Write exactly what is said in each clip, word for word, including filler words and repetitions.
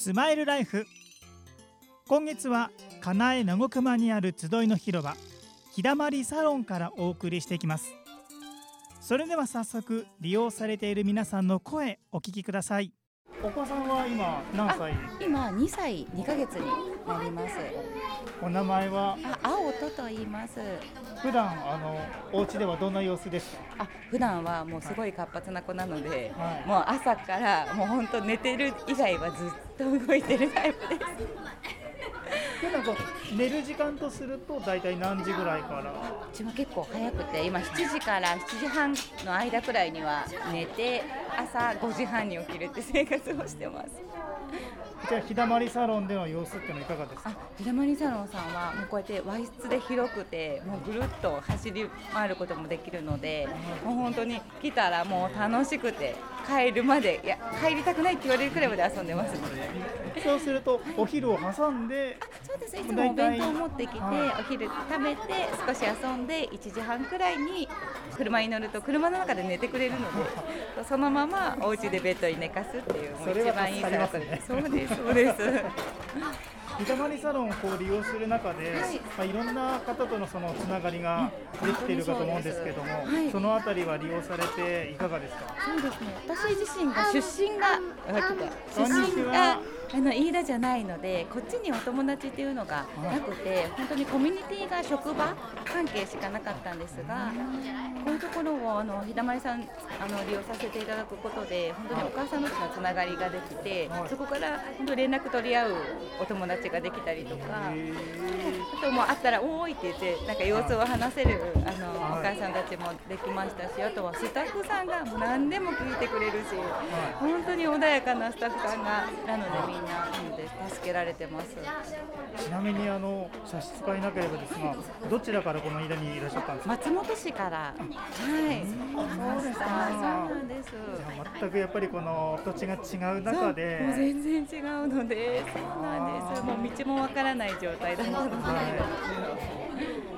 スマイルライフ。今月はかなえなごくまにある集いの広場ひだまりサロンからお送りしていきます。それでは早速利用されている皆さんの声お聞きください。お子さんは今何歳？ 今にさいにかげつになります。 お名前は？ あ、青とと言います。 普段あのお家ではどんな様子ですか？ あ、普段はもうすごい活発な子なので、 はい、 もう朝からもう本当寝てる以外はずっと動いてるタイプです。 でなんか寝る時間とすると大体何時ぐらいから？ うちは結構早くて今しちじからしちじはんの間くらいには寝て、朝ごじはんに起きるって生活をしてます。 じゃあひだまりサロンでの様子ってのはいかがですか？ あ、ひだまりサロンさんはもうこうやって和室で広くて、もうぐるっと走り回ることもできるので、もう本当に来たらもう楽しくて帰るまで、いや帰りたくないって言われるくらいまで遊んでます。 そうするとお昼を挟んで、 あ、そうです。いつもお弁当を持ってきて、 はい、 お昼食べて少し遊んでいちじはんくらいに車に乗ると車の中で寝てくれるので、そのままお家でベッドに寝かすっていう、もう一番いいサークルです。そうですそうです。 ひだまりサロンをこう利用する中で、はい、まあ、いろんな方とのそのつながりができているかと思うんですけども、 そ, はい、そのあたりは利用されていかがですか？ そうですね、私自身が出身が出身があの飯田じゃないので、こっちにお友達っていうのがなくて、はい、本当にコミュニティが職場関係しかなかったんですが、こういうところをあのひだまりさんあの利用させていただくことで、本当にお母さん同士のつながりができて、はい、そこから本当連絡取り合うお友達ができたりとか、あともう会ったらおーいって言ってなんか様子を話せるあのお母さんたちもできましたし、あとはスタッフさんがもう何でも聞いてくれるし、本当に穏やかなスタッフさんがなので、みんななので助けられてます。 ちなみにあの差し支えなければですが、どちらからこの飯田にいらっしゃったんですか？ 松本市から。はい、 そうですか。 そうなんです。 じゃあ全くやっぱりこの土地が違う中で、 もう全然違うので、そうなんです。もう道もわからない状態だったので、はい、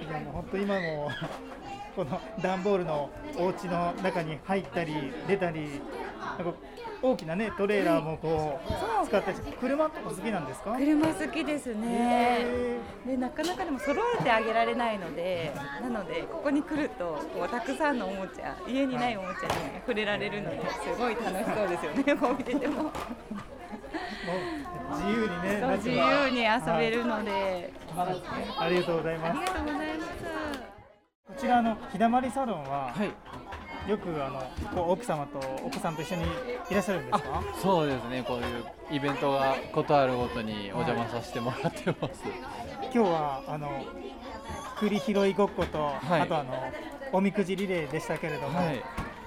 いやもう本当今もこの段ボールのお家の中に入ったり出たり、なんか大きなねトレーラーもこう使って車とか好きなんですか？ 車好きですね。でなかなかでも揃えてあげられないので、なのでここに来るとこうたくさんのおもちゃ、家にないおもちゃに触れられるので、すごい楽しそうですよね。こう見てても。もう自由にね、 自由に遊べるので、 はい、ありがとうございます。 ありがとうございます。 こちらのひだまりサロンは、 はい、 よくあのこう奥様とお子さんと一緒にいらっしゃるんですか？ そうですね、こういうイベントがことあるごとにお邪魔させてもらってます。 はい、今日はあの栗拾いごっこと、はい、あとあのおみくじリレーでしたけれども、はい、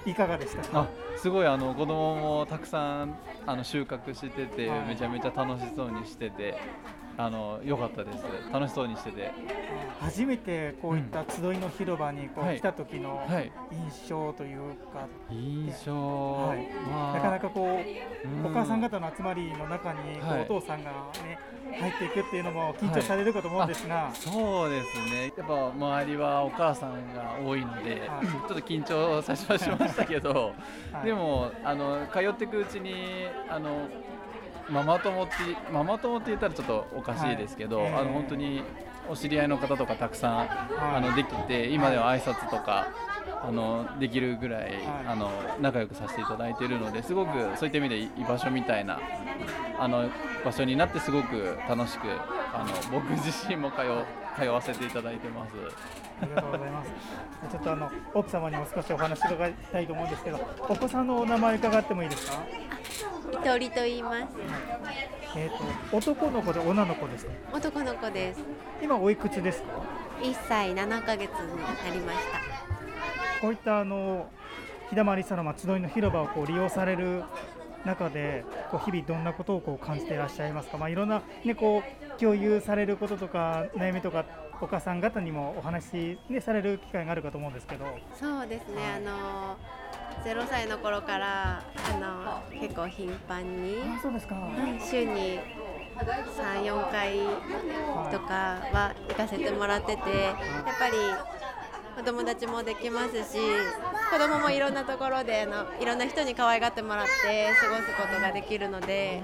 いかがでしたか？ あ、すごいあの子供もたくさんあの収穫してて、はい、めちゃめちゃ楽しそうにしてて、あの良かったです。楽しそうにしてて、 初めてこういった集いの広場にこう来た時の印象というか、 印象、 はい、まあ、なかなかこうお母さん方の集まりの中にこうお父さんがね入っていくっていうのも緊張されるかと思うんですが、はい、 そうですね、やっぱ周りはお母さんが多いので、はい、ちょっと緊張最初はしましたけど、はい、でもあの通っていくうちにあのママ友ってママ友って言ったらちょっとおかしいですけど、はい、えー、あの本当にお知り合いの方とかたくさん、はい、あのできて、今では挨拶とかあのできるぐらい、はい、あの仲良くさせていただいているので、すごくそういった意味で居場所みたいなあの場所になって、すごく楽しくあの僕自身も通通わせていただいてます。 ありがとうございます。ちょっとあの奥様にも少しお話伺いたいと思うんですけど、お子さんのお名前伺ってもいいですか？ みとりと言います。 えーと、男の子で女の子ですか？ 男の子です。 今おいくつですか？ いっさいななかげつになりました。 こういったあのひだまりサロン集いの広場をこう利用される中で、こう日々どんなことをこう感じていらっしゃいますか？まあ、いろんな、ね、こう共有されることとか悩みとかお母さん方にもお話、ね、される機会があるかと思うんですけど。 そうですね、あのゼロさいの頃からあの結構頻繁に、 あ、そうですか、 週にさん、よんかいとかは行かせてもらってて、やっぱりお友達もできますし、子供もいろんなところであのいろんな人に可愛がってもらって過ごすことができるので、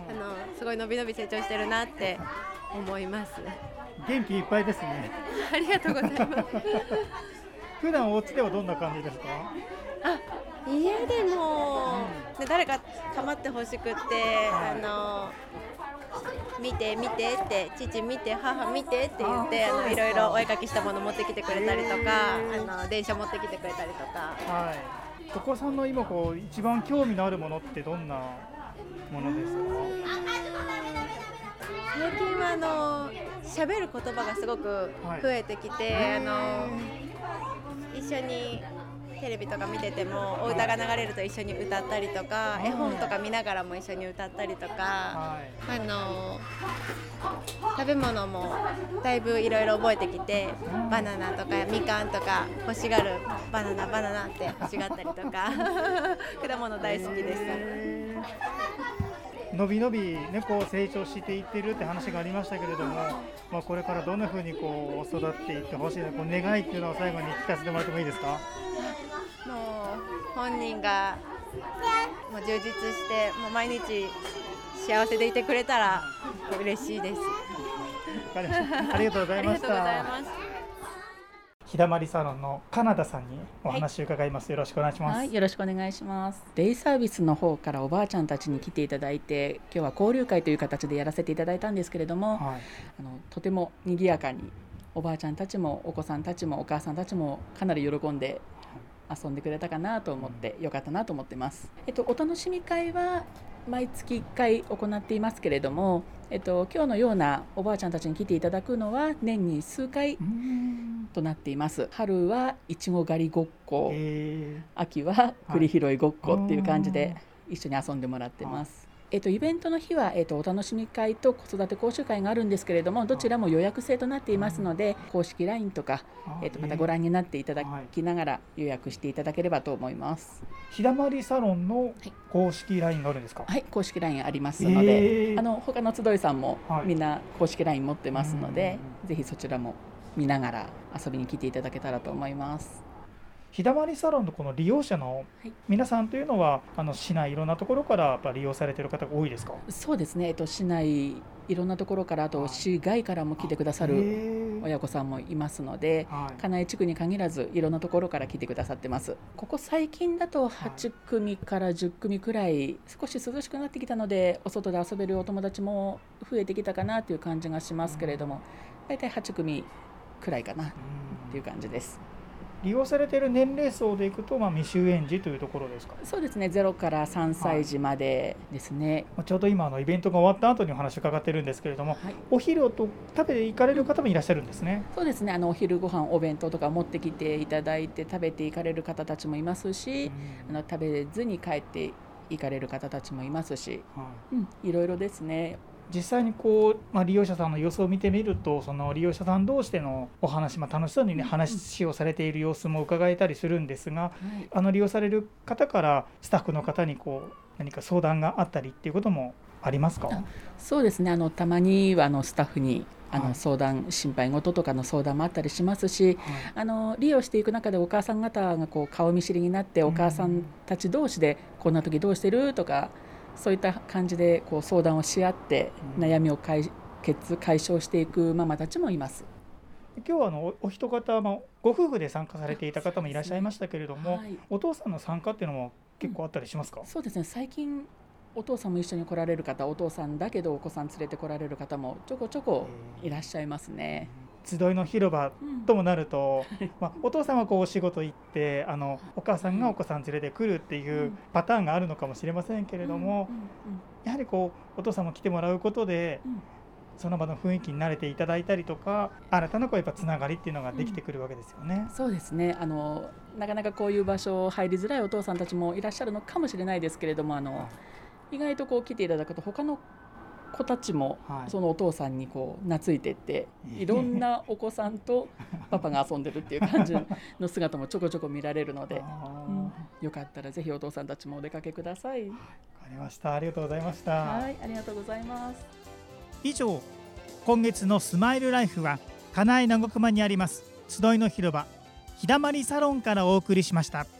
のすごい伸び伸び成長してるなって思います。 元気いっぱいですね。 ありがとうございます普段お家ではどんな感じですか？ あ、家でも、うん、誰か構ってほしくって、あの見て見てって父見て母見てって言ってあのいろいろお絵かきしたもの持ってきてくれたりとか、あの電車持ってきてくれたりとか、 はい、お子さんの今こう一番興味のあるものってどんなものですか？ 最近はあの喋る言葉がすごく増えてきて、はい、あの一緒にテレビとか見ててもお歌が流れると一緒に歌ったりとか、絵本とか見ながらも一緒に歌ったりとか、はい、あの食べ物もだいぶいろいろ覚えてきて、バナナとかみかんとか欲しがる、バナナバナナって欲しがったりとか果物大好きです。 のびのび、ね、こう成長していってるって話がありましたけれども、まあ、これからどんな風にこう育っていってほしいな、こう願いっていうのを最後に聞かせてもらってもいいですか？ もう本人がもう充実してもう毎日幸せでいてくれたら嬉しいです。 ありがとうございました。日だまりサロンのカナダさんにお話を伺います、はい、よろしくお願いします。 はい、よろしくお願いします。デイサービスの方からおばあちゃんたちに来ていただいて、今日は交流会という形でやらせていただいたんですけれども、はい、あのとても賑やかにおばあちゃんたちもお子さんたちもお母さんたちもかなり喜んで遊んでくれたかなと思って、よかったなと思ってます。えっと、お楽しみ会は毎月いっかい行っていますけれども、えっと、今日のようなおばあちゃんたちに来ていただくのは年に数回となっています。春はいちご狩りごっこ、秋は栗拾いごっこっていう感じで一緒に遊んでもらってます。えっと、イベントの日は、えっと、お楽しみ会と子育て講習会があるんですけれども、どちらも予約制となっていますので、公式 ライン とか、えっと、またご覧になっていただきながら予約していただければと思います。 日だまりサロンの公式 ライン があるんですか？ はい、公式 ライン ありますので、えー、あの他の集いさんもみんな公式 ライン 持ってますので、ぜひそちらも見ながら遊びに来ていただけたらと思います。 日だまりサロンのこの利用者の皆さんというのは、はい、あの市内いろんなところからやっぱ利用されている方が多いですか？ そうですね、えっと、市内いろんなところから、あと市外からも来てくださる親御さんもいますので、金井地区に限らずいろんなところから来てくださってます。ここ最近だとはちくみからじゅっくみくらい少し涼しくなってきたので、お外で遊べるお友達も増えてきたかなという感じがしますけれども、だいたいはちくみくらいかなという感じです。 利用されている年齢層でいくと、まあ、未就園児というところですか？ そうですね、ゼロからさんさい児までですね。 はい、ちょうど今あのイベントが終わった後にお話を伺っているんですけれども、はい、お昼をと食べて行かれる方もいらっしゃるんですね。 そうですね、あのお昼ご飯お弁当とか持ってきていただいて食べて行かれる方たちもいますし、あの食べずに帰って行かれる方たちもいますし、はい、うん、いろいろですね。 実際にこう、まあ、利用者さんの様子を見てみると、その利用者さん同士でのお話、まあ、楽しそうに、ね、話をされている様子も伺えたりするんですが、はい、あの利用される方からスタッフの方にこう何か相談があったりっていうこともありますか？ そうですね、あのたまにはあのスタッフにあの相談、はい、心配事とかの相談もあったりしますし、はい、あの利用していく中でお母さん方がこう顔見知りになって、お母さんたち同士でこんな時どうしてるとか、そういった感じでこう相談をし合って悩みを解決解消していくママたちもいます。 今日はあのお一方、まあ、ご夫婦で参加されていた方もいらっしゃいましたけれども、はい、お父さんの参加っていうのも結構あったりしますか？ うん、そうですね、最近お父さんも一緒に来られる方、お父さんだけどお子さん連れて来られる方もちょこちょこいらっしゃいますね。 集いの広場ともなると、うんまあ、お父さんはこうお仕事行ってあのお母さんがお子さん連れてくるっていうパターンがあるのかもしれませんけれども、やはりこうお父さんも来てもらうことで、うん、その場の雰囲気に慣れていただいたりとか、新たなこうやっぱつながりっていうのができてくるわけですよね。 うん、そうですね、あのなかなかこういう場所入りづらいお父さんたちもいらっしゃるのかもしれないですけれども、あの意外とこう来ていただくと他の子たちもそのお父さんにこう懐いていって、はい、いろんなお子さんとパパが遊んでるっていう感じの姿もちょこちょこ見られるので、うん、よかったらぜひお父さんたちもお出かけください。わかりました。ありがとうございました。 はい、ありがとうございます。 以上、今月のスマイルライフは金井長熊にあります集いの広場日だまりサロンからお送りしました。